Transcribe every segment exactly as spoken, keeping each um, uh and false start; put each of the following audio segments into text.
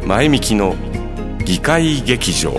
前みきの議会劇場。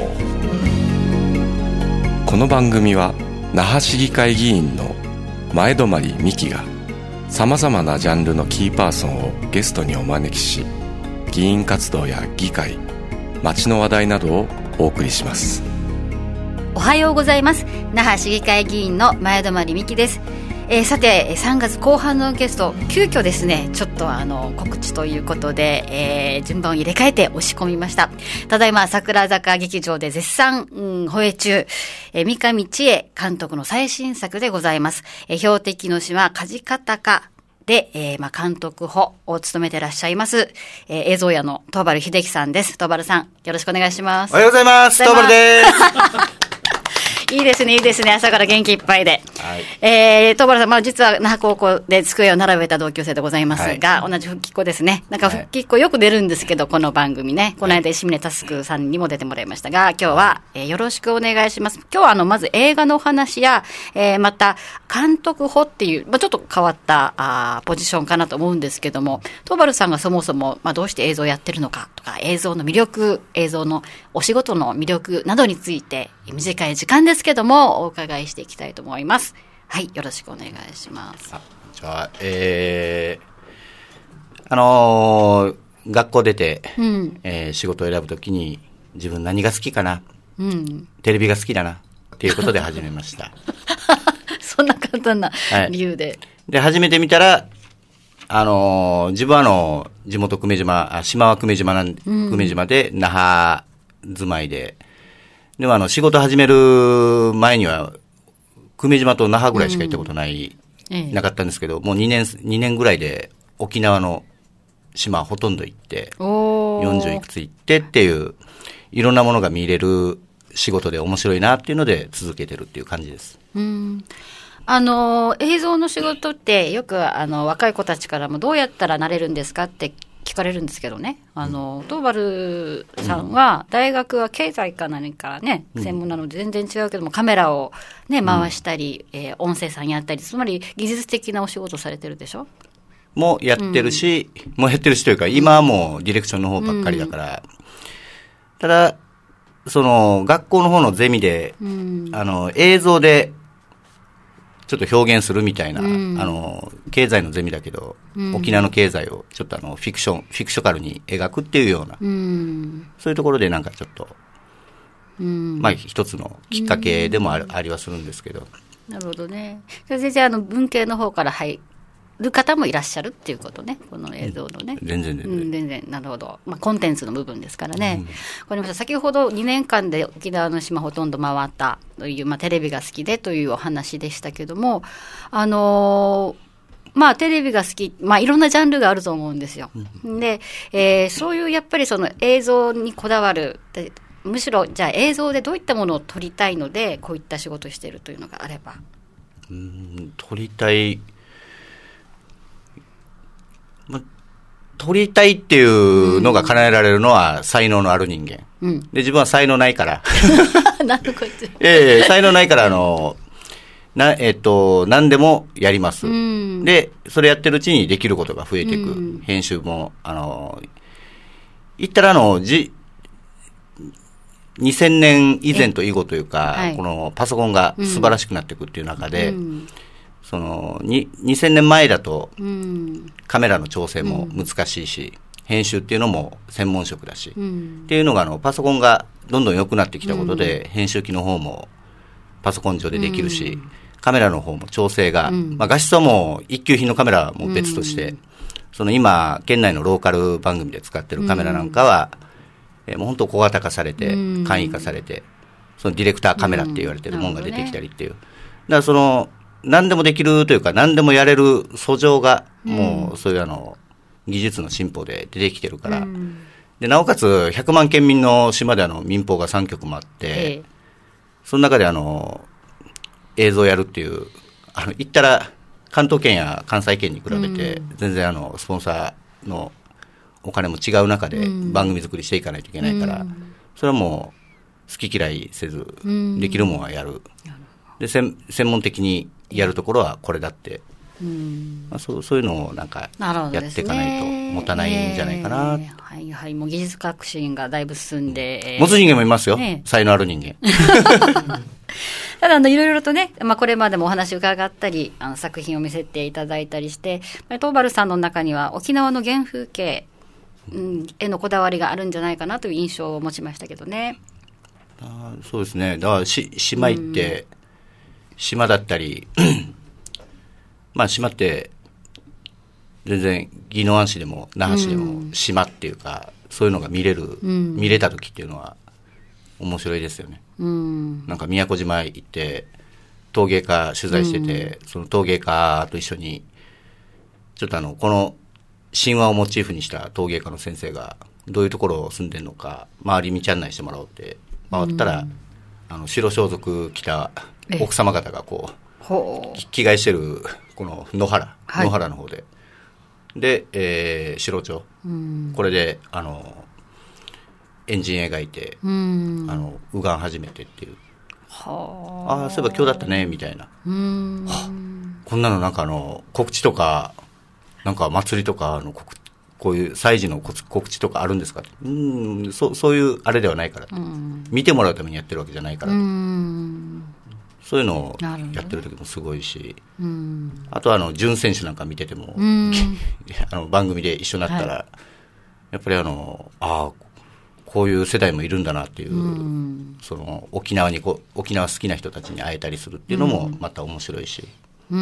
この番組は那覇市議会議員の前泊美樹がさまざまなジャンルのキーパーソンをゲストにお招きし、議員活動や議会、街の話題などをお送りします。 おはようございます。那覇市議会議員の前泊美樹です。えー、さてさんがつこう半のゲスト、急遽ですね、ちょっとあの告知ということで、えー、順番を入れ替えて押し込みました。ただいま桜坂劇場で絶賛、うん、放映中、えー、三上千恵監督の最新作でございます。えー、標的の島梶方かで、えーまあ、監督補を務めてらっしゃいます、えー、映像屋の東原秀樹さんです。東原さん、よろしくお願いします。 おはようございます。東原です。 いいですね、いいですね。朝から元気いっぱいで。 はい、 えー、東原さん、まあ実は那覇高校で机を並べた同級生でございますが、はい、同じ復帰っ子ですね。なんか復帰っ子よく出るんですけど、この番組ね。この間石峰佑さんにも出てもらいましたが、今日は、えー、よろしくお願いします。今日はあの、まず映画のお話や、えー、また、監督補っていう、まあちょっと変わったあポジションかなと思うんですけども、東原さんがそもそも、まあどうして映像をやってるのかとか、映像の魅力、映像のお仕事の魅力などについて、短い時間ですけどもお伺いしていきたいと思います。はい、よろしくお願いします。 あ、じゃあ、えー、あのー、学校出て、うんえー、仕事を選ぶときに自分何が好きかな、うん、テレビが好きだなっていうことで始めましたそんな簡単な理由で、はい、 で始めてみたら、あのー、自分はあの地元久米島、あ島は久米島なん、うん、久米島で那覇住まいで、でもあの仕事始める前には久米島と那覇ぐらいしか行ったことない、うんええ、なかったんですけど、もう2年、2年ぐらいで沖縄の島ほとんど行って、よんじゅういくつ行ってっていう、いろんなものが見れる仕事で面白いなっていうので続けてるっていう感じです。 うんあの映像の仕事ってよくあの若い子たちからもどうやったらなれるんですかって聞かれるんですけどね、あの東原さんは大学は経済か何かね、うん、専門なので全然違うけども、カメラをね回したり、うんえー、音声さんやったり、つまり技術的なお仕事されてるでしょ。 もうやってるし、うん、もうやってるしというか今はもうディレクションの方ばっかりだから、うん、ただその学校の方のゼミで、うん、あの映像でちょっと表現するみたいな、うん、あの経済のゼミだけど、うん、沖縄の経済をちょっとあのフィクションフィクショカルに描くっていうような、うん、そういうところでなんかちょっと、うん、まあ一つのきっかけでもある、うん、ありはするんですけど。 なるほどね。先生、あの文系の方から入る方もいらっしゃるっていうことね、この映像のね、 うん、全然全然、 うん、全然なるほど、まあ、コンテンツの部分ですからね、うん、わかりました。先ほどにねんかんで沖縄の島ほとんど回ったという、まあ、テレビが好きでというお話でしたけども、あのー、まあテレビが好き、まあいろんなジャンルがあると思うんですよ、うん、で、えー、そういうやっぱりその映像にこだわる、むしろじゃあ映像でどういったものを撮りたいのでこういった仕事をしているというのがあれば。 うーん、撮りたい、ま、撮りたいっていうのが叶えられるのは才能のある人間、うん、で自分は才能ないからなんとこいつええ才能ないからあのなえっと何でもやります、うん、でそれやってるうちにできることが増えていく、うん、編集もあの言ったらあのじにせんねん以前と以後というか、はい、このパソコンが素晴らしくなっていくっていう中で、うん、そのににせんねんまえだと、うん、カメラの調整も難しいし、うん、編集っていうのも専門職だし、うん、っていうのがあのパソコンがどんどん良くなってきたことで、うん、編集機の方もパソコン上でできるし、うん、カメラの方も調整が、うんまあ、画質はもう一級品のカメラはもう別として、うん、その今県内のローカル番組で使ってるカメラなんかは、うんえー、もう本当小型化されて、うん、簡易化されて、そのディレクターカメラって言われてるものが出てきたりっていう、うんね、だからその何でもできるというか何でもやれる素性がもうそういうあの技術の進歩で出てきてるから、うん、でなおかつひゃくまん県民の島であの民放がさんきょくもあって、ええ、その中であの映像やるっていうあの言ったら関東圏や関西圏に比べて全然あのスポンサーのお金も違う中で番組作りしていかないといけないから、うん、それはもう好き嫌いせず、うん、できるもんはやるで専門的にやるところはこれだってうんまあ、そう、そういうのをなんかやっていかないと持たないんじゃないかな。 えー、はいはい。もう技術革新がだいぶ進んで。 持つ人間もいますよ。 ね、 才能ある人間。 ただあのいろいろとね、まあ、これまでもお話伺ったりあの作品を見せていただいたりして東原さんの中には沖縄の原風景、うん、へのこだわりがあるんじゃないかなという印象を持ちましたけどね。 あ、そうですね。だからし島行って、うん、島だったりまあ島って全然宜野湾市でも那覇市でも島っていうか、うん、そういうのが見れる、うん、見れた時っていうのは面白いですよね。うん、なんか宮古島行って陶芸家取材してて、うん、その陶芸家と一緒にちょっとあのこの神話をモチーフにした陶芸家の先生がどういうところを住んでるのか周り道案内してもらおうって回ったら、うん、あの白装束着た奥様方がこう着替えしてるこの野原、はい、野原の方でで、えー、白鳥、うん、これであのエンジン描いて、うん、あの右岸始めてっていう、はああそういえば今日だったねみたいな、うん、はあ、こんなのなんかあの告知とかなんか祭りとかの告こういう祭事の告知とかあるんですか、うん、そそういうあれではないから、うん、見てもらうためにやってるわけじゃないからと、うん、そういうのをやってる時もすごいし、うん、あとはあの準選手なんか見てても、うん、あの番組で一緒になったら、はい、やっぱりあのああこういう世代もいるんだなっていう、うん、その沖縄にこ沖縄好きな人たちに会えたりするっていうのもまた面白いし、うん、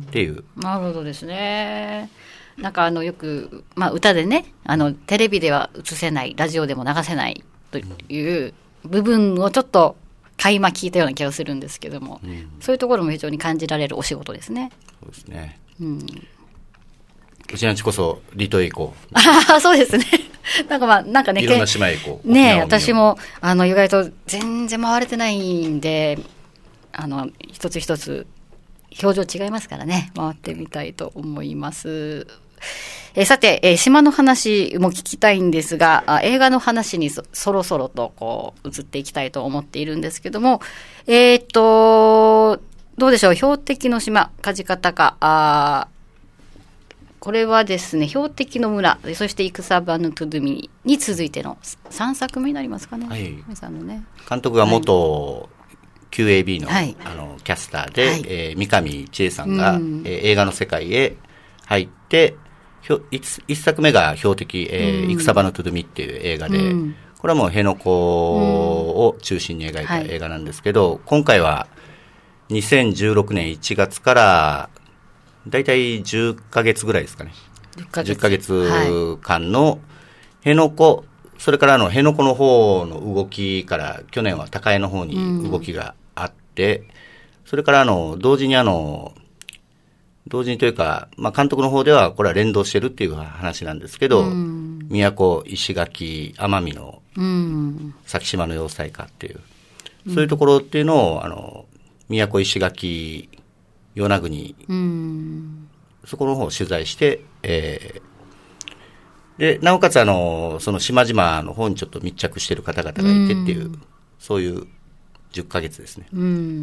っていう。 なるほどですね。なんかあのよく、まあ、歌でねあのテレビでは映せないラジオでも流せないという部分をちょっと垣間聞いたような気がするんですけども、うん、そういうところも非常に感じられるお仕事ですね。 そうですね、うん、うちのちこそ離島へ行こう。 ああそうですね。なんかまあなんかねいろんな島へ行こうねえ私もあの意外と全然回れてないんであの一つ一つ表情違いますからね回ってみたいと思います。えー、さて、えー、島の話も聞きたいんですがあ映画の話に そ, そろそろとこう移っていきたいと思っているんですけどもえー、っとどうでしょう標的の島梶方かあこれはですね標的の村そしてイクサバヌトゥドゥミに続いてのさんさくめになりますかね、はい、皆さんのね監督が元、はい、キューエービー の、はい、あのキャスターで、はいえー、三上千恵さんが、うんえー、映画の世界へ入って一作目が標的、えー、イクサバヌトゥドゥミっていう映画で、うん、これはもう辺野古を中心に描いた映画なんですけど、うんはい、今回はにせんじゅうろくねんいちがつからだいたいじゅっかげつぐらいですかね。じゅっかげつかんの辺野古、はい、それからあの辺野古の方の動きから去年は高江の方に動きがあって、うん、それからあの同時にあの同時にというか、まあ、監督の方ではこれは連動してるっていう話なんですけど、うん、宮古、石垣、奄美の先島の要塞化っていう、うん、そういうところっていうのをあの宮古、石垣与那国、うん、そこの方を取材して、えー、でなおかつあのその島々の方にちょっと密着している方々がいてっていう、うん、そういうじゅっかげつですね。 うん、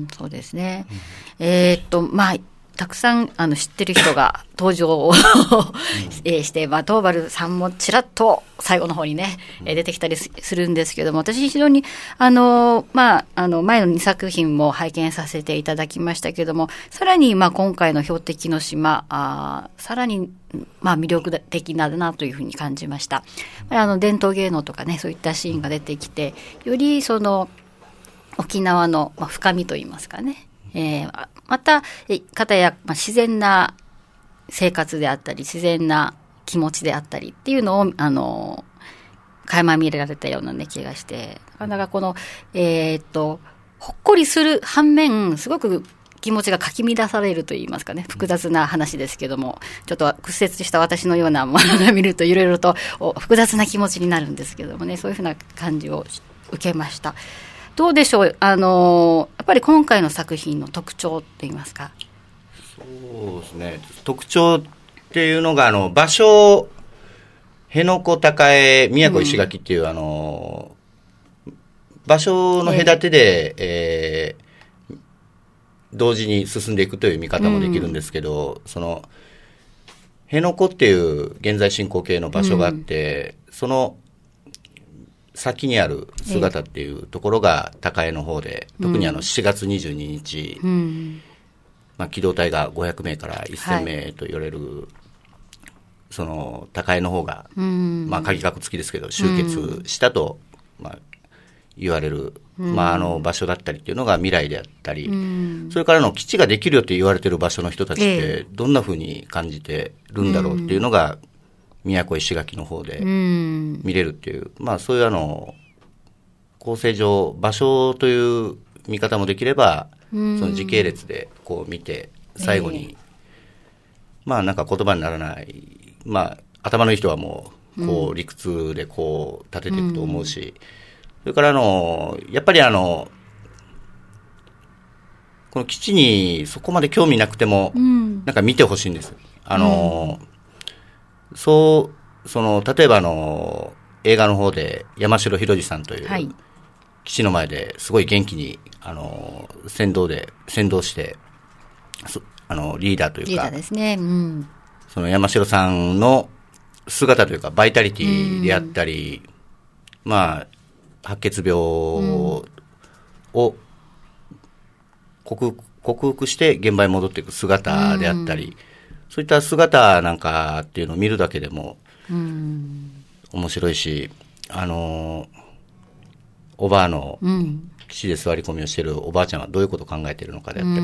そうですね。うん、えー、っとまあたくさんあの知ってる人が登場をして、まあ、東原さんもちらっと最後の方にね、うん、出てきたりするんですけども、私非常にあの、まあ、あの前のにさくひんも拝見させていただきましたけども、さらにまあ今回の標的の島あさらにまあ魅力的だなというふうに感じました。あの伝統芸能とかねそういったシーンが出てきてよりその沖縄のまあ深みといいますかね、えー、また方や、まあ、自然な生活であったり自然な気持ちであったりっていうのをあの垣間見られたような、ね、気がしてなかなかこの、えー、っとほっこりする反面すごく気持ちがかき乱されるといいますかね複雑な話ですけどもちょっと屈折した私のようなものが見るといろいろと複雑な気持ちになるんですけどもねそういうふうな感じを受けました。どうでしょうあのやっぱり今回の作品の特徴といいますか。 そうですね特徴っていうのがあの場所辺野古高江宮古石垣っていう、うん、あの場所の隔てで、えー、 同時に進んでいくという見方もできるんですけど、うん、その辺野古っていう現在進行形の場所があって、うん、その先にある姿っていうところが高江の方で、えー、特にあのしちがつにじゅうににち、うん、まあ、機動隊がごひゃくめいからせんめいと言われる、はい、その高江の方が、うん、まあ鍵括付きですけど集結したと、うん、まあ、言われる、うん、まあ、あの場所だったりっていうのが未来であったり、うん、それからの基地ができるよって言われてる場所の人たちってどんな風に感じてるんだろうっていうのが、宮古石垣の方で見れるっていう、まあそういうあの構成上場所という見方もできれば、その時系列でこう見て最後に、まあなんか言葉にならない、まあ頭のいい人はもうこう理屈でこう立てていくと思うし、それからあのやっぱりあのこの基地にそこまで興味なくても、なんか見てほしいんです。あの、うん、そう、その、例えばあの、映画の方で山城宏二さんという、はい、基地の前ですごい元気に、あの、先導で、先導して、あの、リーダーというか、 リーダーですね。うん、 その山城さんの姿というか、バイタリティであったり、うん、まあ、白血病を、うん、克服、克服して現場に戻っていく姿であったり、うん、そういった姿なんかっていうのを見るだけでも面白いし、あのおばあの基地で座り込みをしているおばあちゃんはどういうことを考えているのかであったり、うん、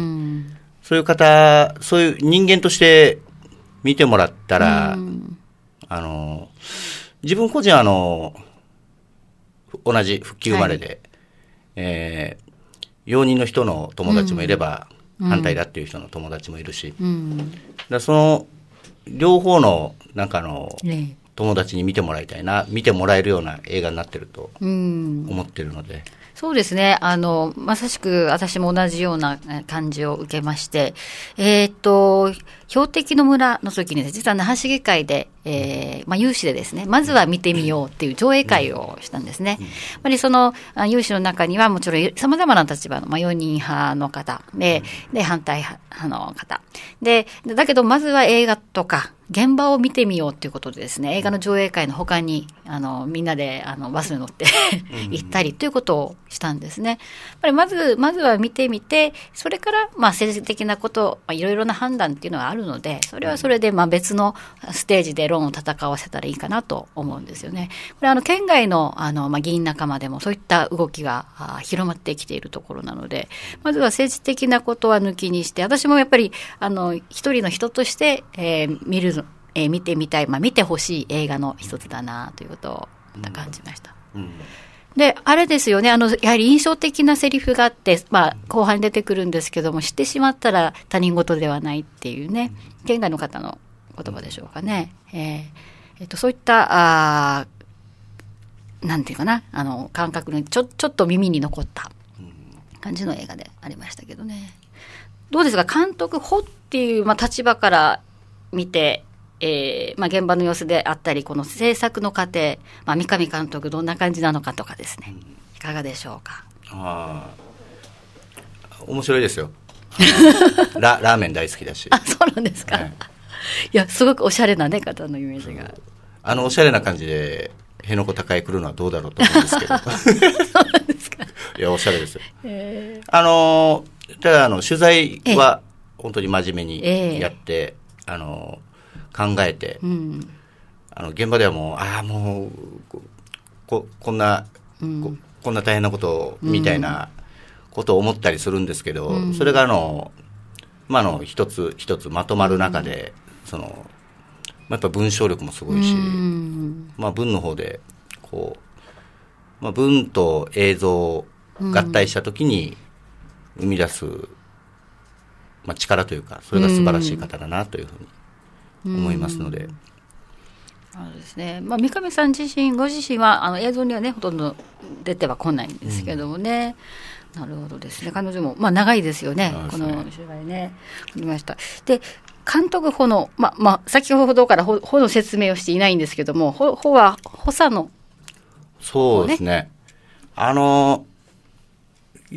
そういう方、そういう人間として見てもらったら、うん、あの自分個人はあの同じ復帰生まれで、はい、えー容認の人の友達もいれば、うん、反対だっていう人の友達もいるし、うん、だその両方のなんかの友達に見てもらいたいな、見てもらえるような映画になってると思ってるので、うん、 そうですね、あのまさしく私も同じような感じを受けまして、えー、っと標的の村の時に、ね、実は那覇市議会で、えーまあ、有志でですね、まずは見てみようっていう上映会をしたんですね。やっぱりその有志の中にはもちろんさまざまな立場の、まあ、容認派の方で、で反対派の方で、だけどまずは映画とか現場を見てみようということでですね、映画の上映会の他にあのみんなであのバスに乗って行ったりということをしたんですね。やっぱりまずまずは見てみて、それからまあ政治的なこと、まあ、いろいろな判断っていうのはあるので、それはそれでまあ別のステージで論を戦わせたらいいかなと思うんですよね。これあの県外のあのまあ議員仲間でもそういった動きが広まってきているところなので、まずは政治的なことは抜きにして、私もやっぱりあの一人の人として、えー、見るえー、見てみたい、まあ、見てほしい映画の一つだなということを感じました、うんうん、であれですよね、あのやはり印象的なセリフがあって、まあ、後半に出てくるんですけども、知ってしまったら他人事ではないっていうね、県外の方の言葉でしょうかね、えーえー、とそういったあなんていうかな、あの感覚にちょ、ちょっと耳に残った感じの映画でありましたけどね。どうですか、監督補っていう、まあ、立場から見て、えーまあ、現場の様子であったり、この制作の過程、まあ、三上監督どんな感じなのかとかですね、いかがでしょうか。 ああ、面白いですよラ, ラーメン大好きだし。 あ、そうなんですか、はい、いやすごくおしゃれな、ね、方のイメージが、 あのおしゃれな感じで辺野古高へ来るのはどうだろうと思うんですけどそうなんですか。いやおしゃれですよ、えー、あのただあの取材は本当に真面目にやって、えー、あの考えて、うん、あの現場ではもうああもう こ, こんな、うん、こ, こんな大変なことみたいなことを思ったりするんですけど、うん、それがあの、まあ、あの一つ一つまとまる中で、うん、そのやっぱ文章力もすごいし、うんまあ、文の方でこう、まあ、文と映像を合体したときに生み出す、まあ、力というか、それが素晴らしい方だなというふうに思いますので、 そうですね、まあ、三上さん自身ご自身はあの映像にはねほとんど出てはこないんですけどもね、うん、なるほどですね。彼女も、まあ、長いですよ ね, この取材ねありました。で監督補の、ままあ、先ほどから補の説明をしていないんですけども、補は補佐の、 そうですね、あの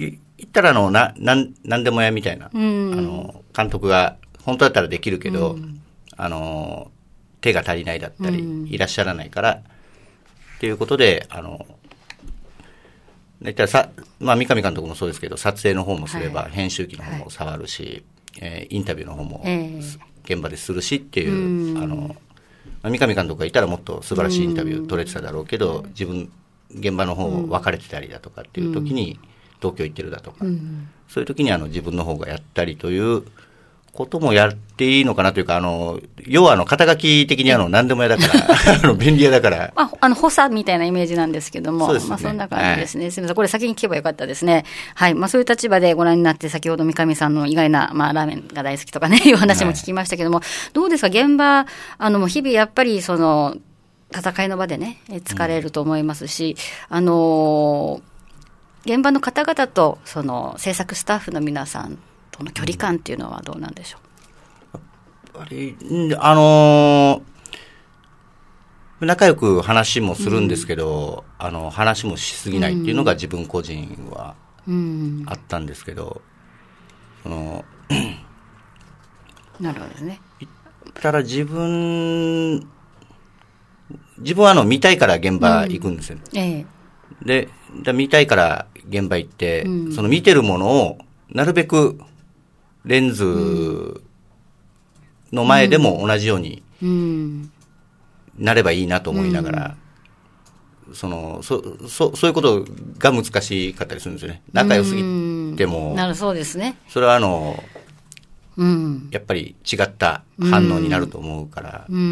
言ったらあの、な、なん、なんでもやみたいな、 うん、 あの、監督が、本当だったらできるけど、うん、あの、手が足りないだったり、うん、いらっしゃらないから、っていうことで、あの、言ったらさ、まあ、三上監督もそうですけど、撮影の方もすれば、はい、編集機の方も触るし、はい、えー、インタビューの方も、現場でするしっていう、えー、あの、三上監督がいたらもっと素晴らしいインタビュー取れてただろうけど、うん、自分、現場の方分かれてたりだとかっていう時に、東京行ってるだとか、うん、そういう時にあの自分の方がやったりということもやっていいのかなというか、あの、要はあの、肩書き的にあの、何でもやだから、あの、便利屋だから。 まあ、あの、補佐みたいなイメージなんですけども、そうですね、まあ、そんな感じですね。はい、すみません。これ先に聞けばよかったですね。はい。まあ、そういう立場でご覧になって、先ほど三上さんの意外な、まあ、ラーメンが大好きとかね、いう話も聞きましたけども、はい、どうですか、現場、あの、日々やっぱり、その、戦いの場でね、疲れると思いますし、うん、あの、現場の方々と、その、制作スタッフの皆さんとの距離感っていうのはどうなんでしょう？ やっぱり、あのー、仲良く話もするんですけど、うん、あの、話もしすぎないっていうのが自分個人はあったんですけど、うん、その、 なるほどですね。 言ったら自分、自分はあの、見たいから現場行くんですよ。うん、ええ、で、で見たいから現場行って、うん、その見てるものを、なるべくレンズ、うんの前でも同じようになればいいなと思いながら、うん、そのそそそういうことが難しかったりするんですよね。仲良すぎても、 なるそうですね。 それはあの、うん、やっぱり違った反応になると思うから、うん、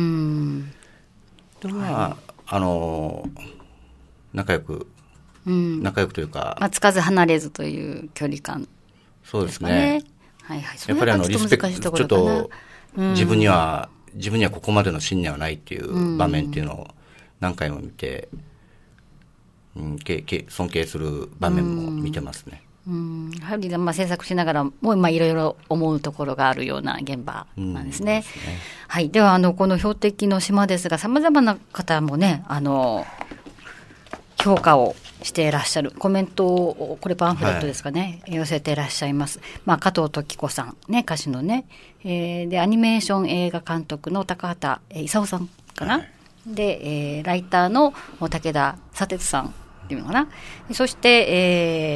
でもまあ、はい、あの仲良く、うん、仲良くというか、 まあ、つかず離れずという距離感、ね、 そうですね。 はいはい、 やっぱりあのリスペクトちょっと自分には、うん、自分にはここまでの信念はないっていう場面っていうのを何回も見て、うん、けけ尊敬する場面も見てますね。 うん、やはり、まあ、制作しながらもまあいろいろ思うところがあるような現場なんですね。うん、ですね。はい。ではあのこの標的の島ですが、さまざまな方もね、あの評価をしていらっしゃるコメントを、これパンフレットですかね、はい、寄せていらっしゃいます。まあ、加藤時子さん、ね、歌手のね、えー、でアニメーション映画監督の高畑勲さんかな、はい、で、えー、ライターの武田砂鉄さんっていうのかな、そして、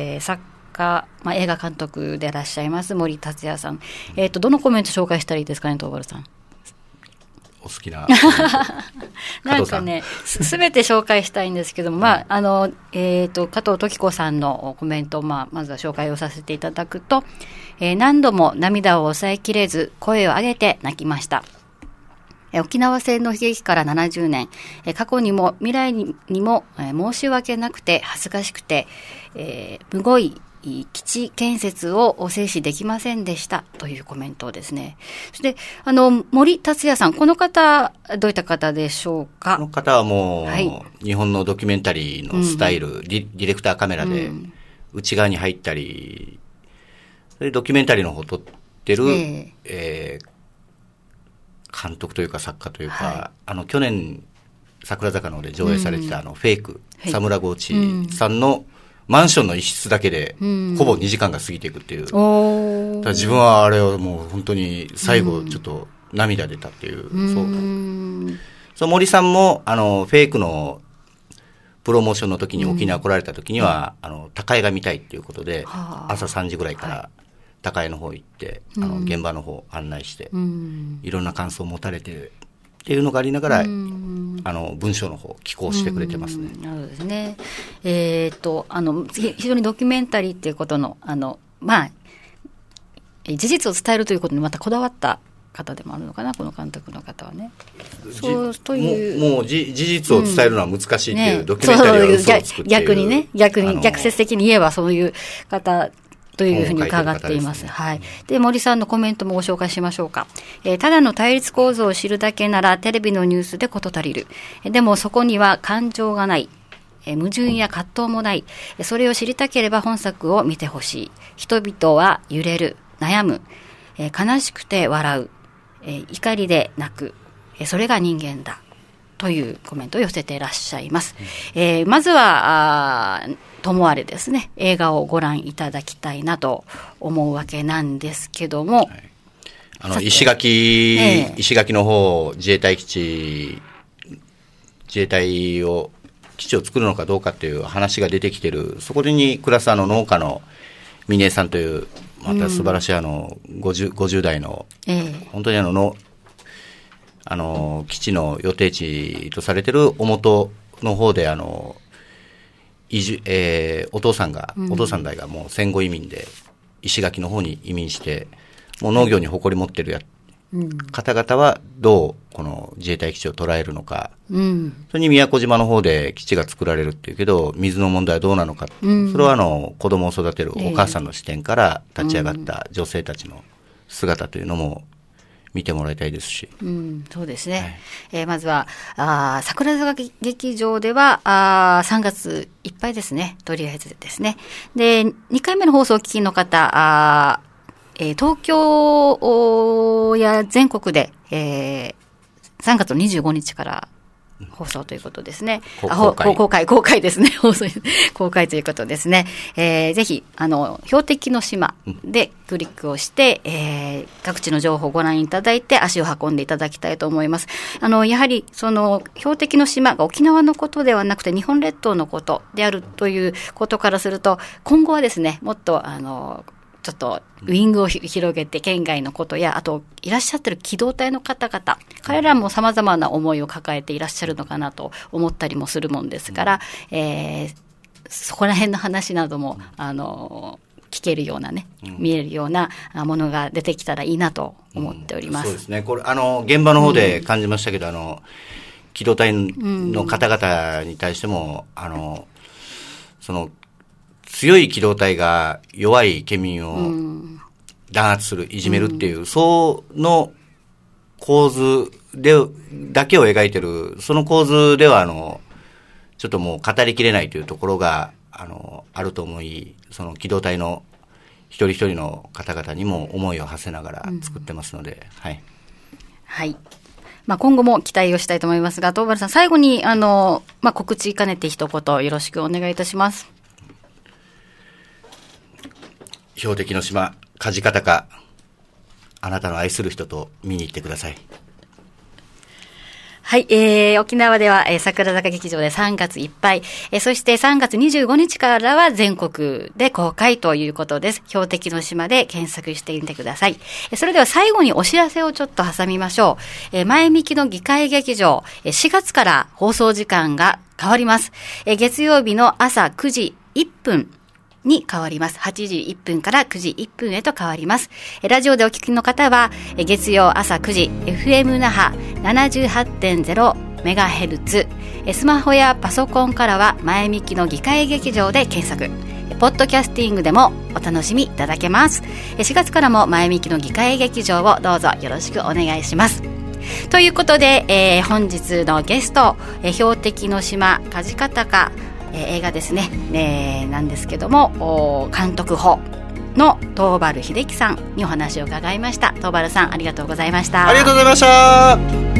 えー、作家、まあ、映画監督でいらっしゃいます森達也さん、えーと、どのコメント紹介したらいいですかね、東原さん。 お好きななんかね、すべて紹介したいんですけども、まあ、あの、えっと、加藤時子さんのコメントを、まあ、まずは紹介をさせていただくと、えー、何度も涙を抑えきれず、声を上げて泣きました。えー、沖縄戦の悲劇からななじゅうねん、えー、過去にも未来にも、えー、申し訳なくて恥ずかしくて、えー、むごい基地建設を制止できませんでしたというコメントですね。そしてあの森達也さん、この方どういった方でしょうか。 この方はもう、はい、日本のドキュメンタリーのスタイル、うん、ディ, ディレクターカメラで内側に入ったり、それでドキュメンタリーの方を撮ってる、えーえー、監督というか作家というか、はい、あの去年桜坂ので上映されてた、うん、あのフェイク、はい、サムラゴーチさんの、うん、マンションの一室だけで、ほぼにじかんが過ぎていくっていう。うん、だ自分はあれをもう本当に最後ちょっと涙出たっていう。うん、そう。そう森さんも、あの、フェイクのプロモーションの時に沖縄来られた時には、うん、あの、高江が見たいっていうことで、はあ、朝さんじぐらいから高江の方行って、はい、あの、現場の方案内して、うん、いろんな感想を持たれて、っていうのがありながら、うん、あの文章の方寄稿してくれてますね。 なるほどですね。えー、っとあの非常にドキュメンタリーっていうことのあのまあ事実を伝えるということにまたこだわった方でもあるのかな、この監督の方はね。 そうというもう、もう事実を伝えるのは難しいっていう、うんね、ドキュメンタリーは嘘をつくっていう、 逆にね、逆に逆説的に言えばそういう方というふうに伺っています。はい。で、森さんのコメントもご紹介しましょうか。えー、ただの対立構造を知るだけならテレビのニュースで事足りる。でもそこには感情がない。えー、矛盾や葛藤もない。それを知りたければ本作を見てほしい。人々は揺れる、悩む、えー、悲しくて笑う、えー、怒りで泣く。えー、それが人間だ。 というコメントを寄せていらっしゃいます。うん、えー、まずは、あともあれですね、映画をご覧いただきたいなと思うわけなんですけども、はい、 あの石垣、えー、石垣の方、自衛隊基地、自衛隊を、基地を作るのかどうかっていう話が出てきてる、そこに暮らすあの農家の峰江さんという、また素晴らしいあの 50, 50代の、えー、本当にあのの、あの基地の予定地とされてる小本の方であの移住、えー、お父さんが、うん、お父さん代がもう戦後移民で石垣の方に移民してもう農業に誇り持ってるや、うん、方々はどうこの自衛隊基地を捉えるのか、うん、それに宮古島の方で基地が作られるっていうけど水の問題はどうなのか、うん、それはあの子供を育てるお母さんの視点から立ち上がった女性たちの姿というのも見てもらいたいですし、 うん、そうですね、はい、えー、まずはあ桜坂劇場ではあさんがついっぱいですね、とりあえずですね。でにかいめの放送をお聞きの方、あ、えー、東京や全国で、えー、さんがつのにじゅうごにちから放送ということですね。 公開。 公開、公開ですね。放送、公開ということですね。えー、ぜひ、あの、標的の島でクリックをして、うん、えー、各地の情報をご覧いただいて足を運んでいただきたいと思います。あの、やはり、その、標的の島が沖縄のことではなくて日本列島のことであるということからすると、今後はですね、もっと、あの、ちょっとウィングを広げて県外のことや、あといらっしゃってる機動隊の方々、彼らも様々な思いを抱えていらっしゃるのかなと思ったりもするもんですから、えー、そこら辺の話などもあの聞けるようなね、見えるようなものが出てきたらいいなと思っております。 うん、そうですね。これあの現場の方で感じましたけど、うん、あの機動隊の方々に対しても、うん、あのその強い機動隊が弱い県民を弾圧する、いじめるっていう、うん、その構図で、だけを描いてる、その構図では、あの、ちょっともう語りきれないというところが、あの、あると思い、その機動隊の一人一人の方々にも思いを馳せながら作ってますので、うん、はい。 はい。まあ、今後も期待をしたいと思いますが、東原さん、最後に、あの、まあ、告知兼ねて一言よろしくお願いいたします。 標的の島、梶方か、あなたの愛する人と見に行ってください。 はい、えー、沖縄では、えー、桜坂劇場でさんがついっぱい、えー、そしてさんがつにじゅうごにちからは全国で公開ということです。標的の島で検索してみてください。えー、それでは最後にお知らせをちょっと挟みましょう。えー、前向きの議会劇場、えー、しがつから放送時間が変わります。えー、月曜日の朝くじいっぷん、に変わります。はちじいっぷんからくじいっぷんへと変わります。ラジオでお聞きの方は、月曜朝くじ、エフエム 那覇 ななじゅうはちてんゼロメガヘルツ、スマホやパソコンからは前向きの議会劇場で検索。ポッドキャスティングでもお楽しみいただけます。しがつからも前向きの議会劇場をどうぞよろしくお願いします。ということで、えー、本日のゲスト、えー、標的の島梶方か、えー、映画ですね、えー、なんですけども監督補の東原秀樹さんにお話を伺いました。東原さん、ありがとうございました。 ありがとうございました。